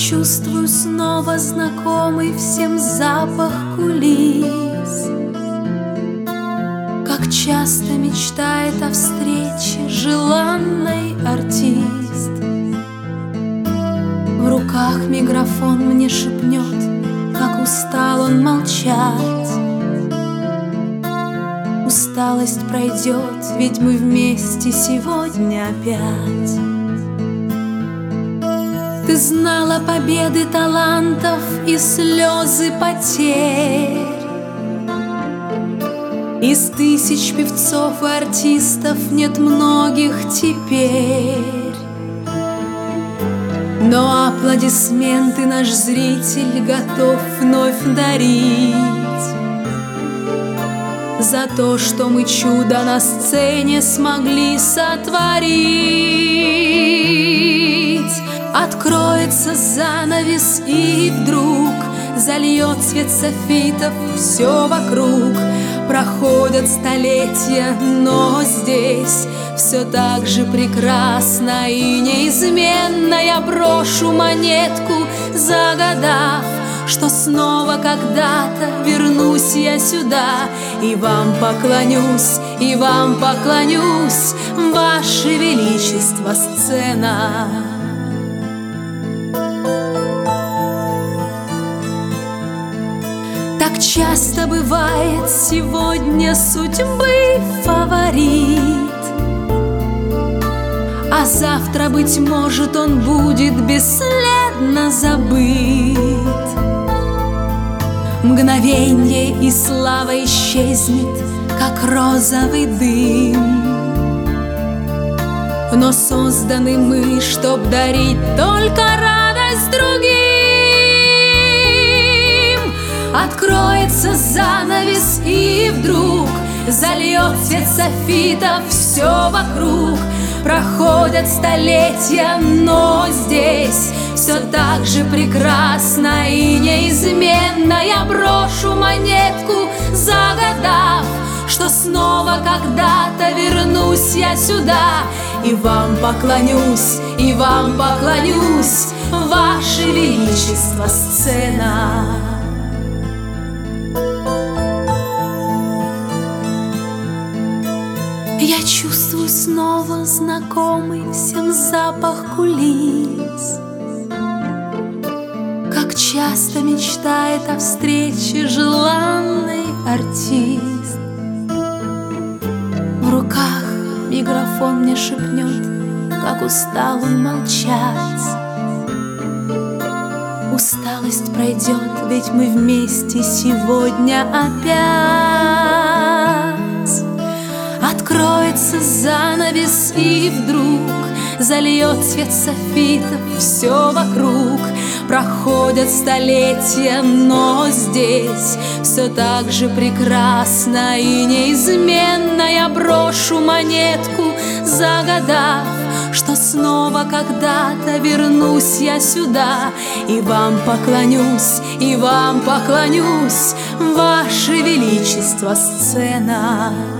чувствую снова знакомый всем запах кулис. Как часто мечтает о встрече желанный артист. В руках микрофон мне шепнет, как устал он молчать. Усталость пройдет, ведь мы вместе сегодня опять. Ты знала победы талантов и слезы потерь. Из тысяч певцов и артистов нет многих теперь. Но аплодисменты наш зритель готов вновь дарить за то, что мы чудо на сцене смогли сотворить. Откроется занавес, и вдруг зальет свет софитов все вокруг. Проходят столетия, но здесь все так же прекрасно и неизменно. Я брошу монетку, загадав, что снова когда-то вернусь я сюда. И вам поклонюсь, и вам поклонюсь, Ваше Величество, сцена. Так часто бывает, сегодня судьбы фаворит, а завтра, быть может, он будет бесследно забыт. Мгновенье, и слава исчезнет, как розовый дым. Но созданы мы, чтоб дарить только радость другим. Откроется занавес, и вдруг зальет свет софитов все вокруг. Проходят столетия, но здесь все так же прекрасно и неизменно. Я брошу монетку, загадав, что снова когда-то вернусь я сюда. И вам поклонюсь, и вам поклонюсь, Ваше Величество, сцена. Я чувствую снова знакомый всем запах кулис. Как часто мечтает о встрече желанный артист. В руках микрофон мне шепнет, как устал он молчать. Усталость пройдет, ведь мы вместе сегодня опять. Откроется занавес, и вдруг зальет свет софитов все вокруг. Проходят столетия, но здесь все так же прекрасно и неизменно. Я брошу монетку, загадав, что снова когда-то вернусь я сюда. И вам поклонюсь, и вам поклонюсь, Ваше Величество, сцена.